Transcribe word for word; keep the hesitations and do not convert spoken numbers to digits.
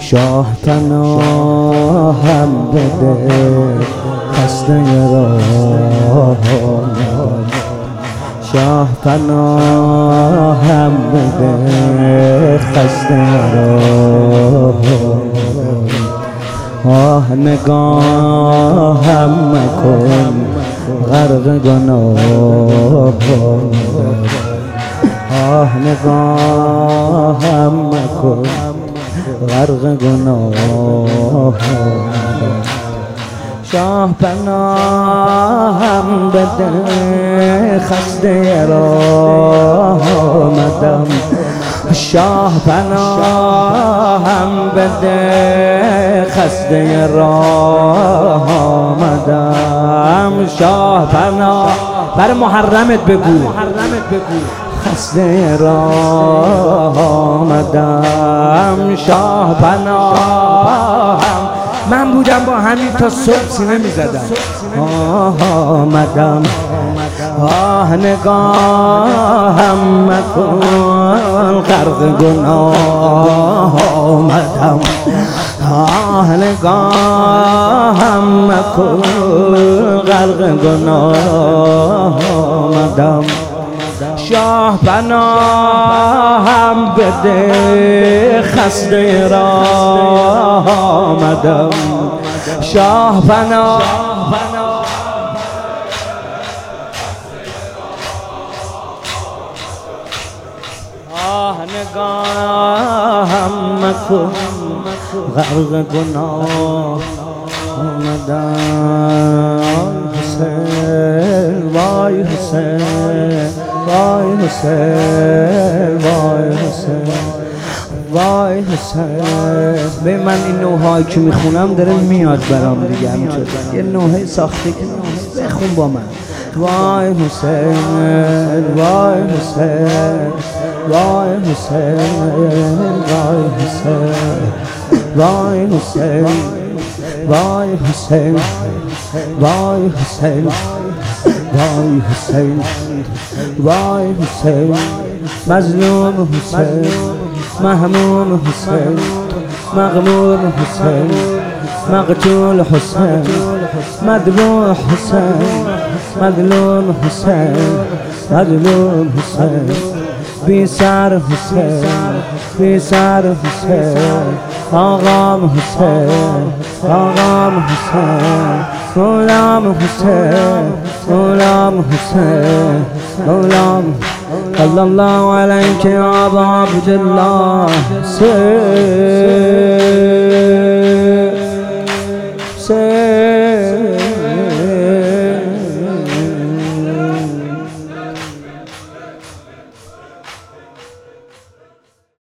شاه پناهم بده خسته راه، شاه پناهم بده خسته راه. آه نگاهم مکن غرق گناه، آه نگاهم مکن غرق گناه. شاه پناهم بده خسته راه آمدم، شاه پناهم بده خسته راه آمدم. شاه پناه بر محرمت بگو خسته راه آمدم. شاه پناهم من بودم با همین تا صبح سینه می زدم. آمدم آه نگاهم مکن غرق گناه آمدم، آه نگاهم مکن غرق گناه آمدم. شاه پناهم بده خسته راه آمدم، شاه پناه آه نگاهم مکن غرق گناه آمدم. حسین وای حسین وای حسین وای حسین وای حسین. به من این نوحه‌ای که میخونم داره میاد برام دیگه، همینطور یه نوحه ساخته که بخون با من. وای حسین وای حسین وای حسین وای حسین وای حسین وای حسین وای حسین وای حسین وای حسین. مظلوم حسین محموم حسین مغمور حسین مقتول حسین مذبوح حسین مظلوم حسین مظلوم حسین. بی سر حسین بی سر حسین آقام حسین آقام حسین غلام حسین غلام حسین غلام. صلی الله علیک یا ابا عبدالله.